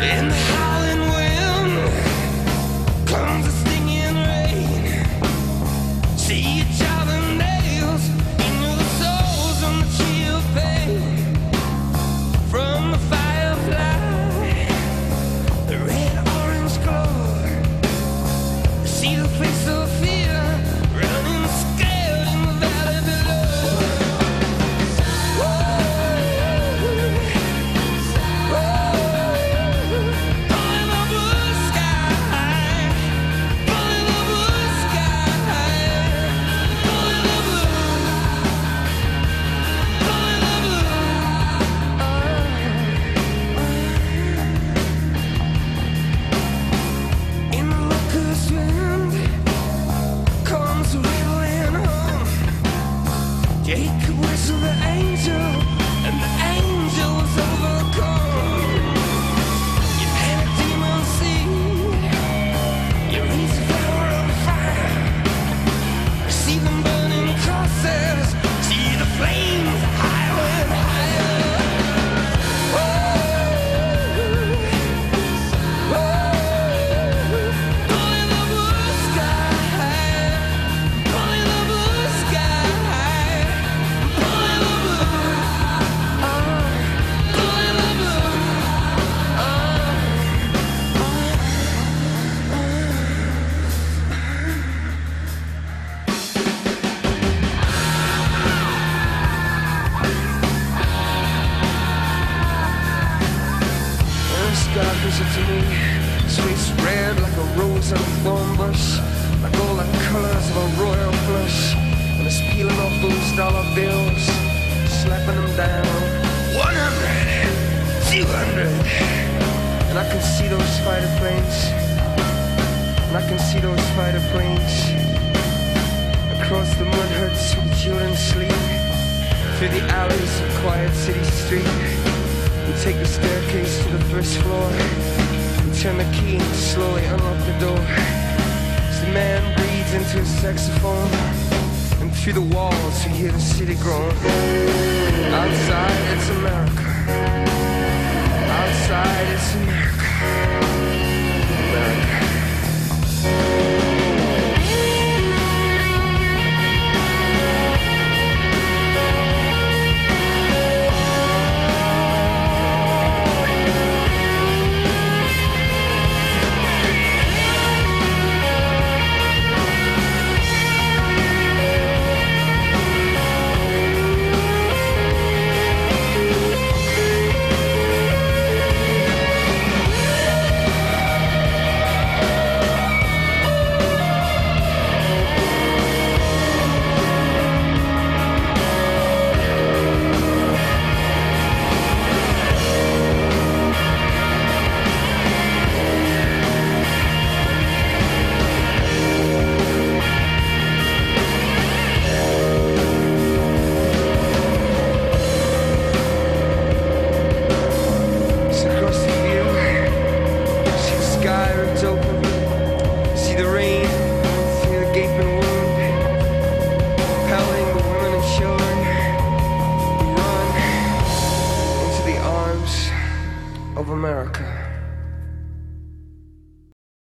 In the howling wind comes the stinging rain. See you driving nails into the souls on the tree of pain. From the firefly, the red orange glow. See the face of fear running scared in the valley below. Jacob whistled the angel, and the angel was overcome. You plant a demon seed, you raise a flower on fire. See them burning crosses, see the flames higher and higher. Pulling the blue sky, pulling the blue sky. God visit to me, his face red like a rose on a thorn bush, like all the colors of a royal flush, and it's peeling off those dollar bills, slapping them down. 100, 200, and I can see those fighter planes, and I can see those fighter planes, across the mud huts where the children sleep, through the alleys of quiet city street. We take the staircase to the first floor. We turn the key and slowly unlock the door. As the man breathes into his saxophone, and through the walls we hear the city groan. Outside it's America. Outside